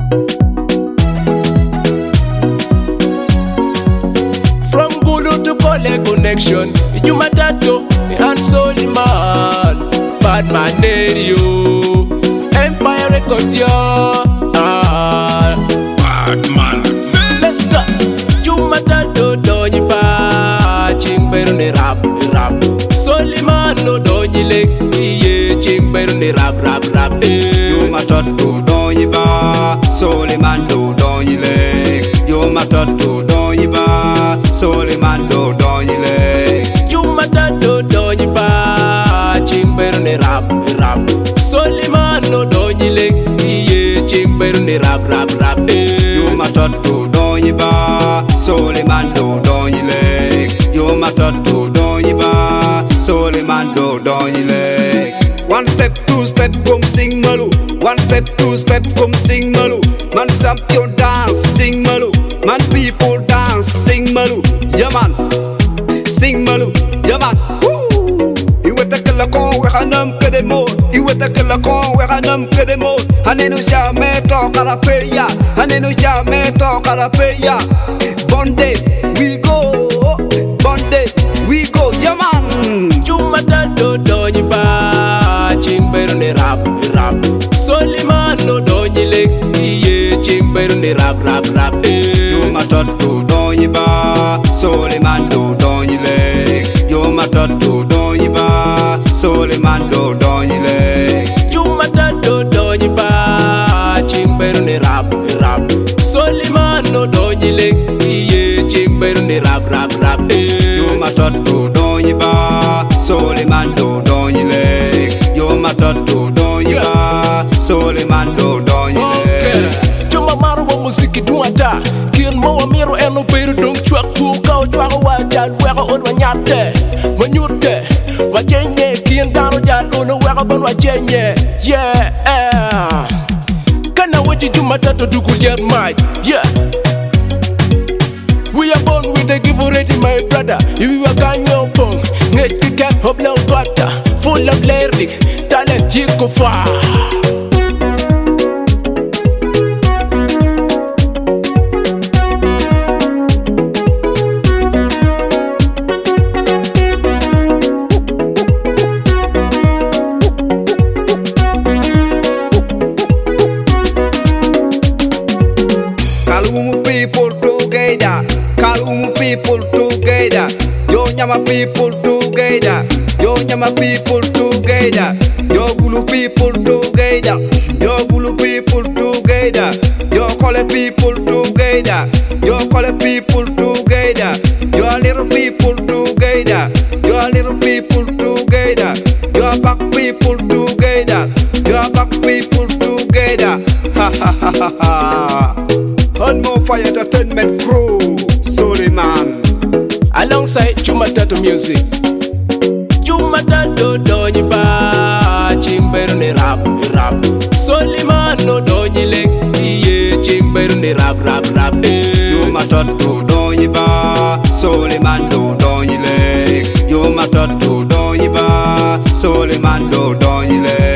From Gulu to Kole connection, you matato and Soliman, bad man yo, Empire Records yo, Bad man. let's go. You matato doni ba, chimberu ne rap. Soliman no doni le, iye chimberu ne rap. You matato doni ba, Soliman do doni le. You matato doni ba, Soliman do doni le. Jumatato doni ba, chimberu ne rap. Soliman no doni le, iye chimberu ne rap. You matato doni ba, Soliman do doni le. You matato doni ba, Soliman do doni le. One step, two step, boom, sing malu. One step, two step, boom, sing malu. Man champion dance, sing malu. Man people dance, sing malu. Yeah man, sing malu. Yeah man. Woo! Iwe takela kon we hanam que des mots. Iwe takela kon we hanam que des mots. Hanenu jamais talk à la peya. Hanenu jamais talk à la peya. Bonde, we go. Bonde, we go. Yeah man. Jumatato doni ba, chimberu ne rap. Soliman no doni le, iye chimberu ne rap. You matato doni ba, Soliman do doni le. You matato doni ba, Soliman do doni le. Jumatato doni ba, chimberu ne rap. Soliman no doni le, iye chimberu ne rap. You matato doni ba, Soliman do doni le. You matato doni ba, Soliman do doni le. Juma maru wa musiki duata, kien mo wa miro eno peru dong chuak pu kau chuak wa jal weka on wa nyate, wa nyute, wa jenye kien dano jal uno weka bon wa jenye, yeah. Kana wachi Jumatato duku jet mic, yeah. We are born with a gift already, my brother. If you are ganyo pong, get the cat hop long quarter, full of lyric, talent you go far. Kalumu people together, Kalumu people together, yo nyama people together, yo nyama people together, yo Gulu people together, yo Gulu people together, yo Kole people together, yo Kole people together, yo little people together, yo little people together, yo back people together, yo back people together, ha ha ha ha ha. On More Fire Entertainment Crew, Soliman. Alongside Jumatato music. Jumatato doni ba, chimberu ne rap. Soliman no doni le, iye chimberu ne rap. You matato doni ba, Soliman do doni le. You matato doni ba, Soliman do doni le.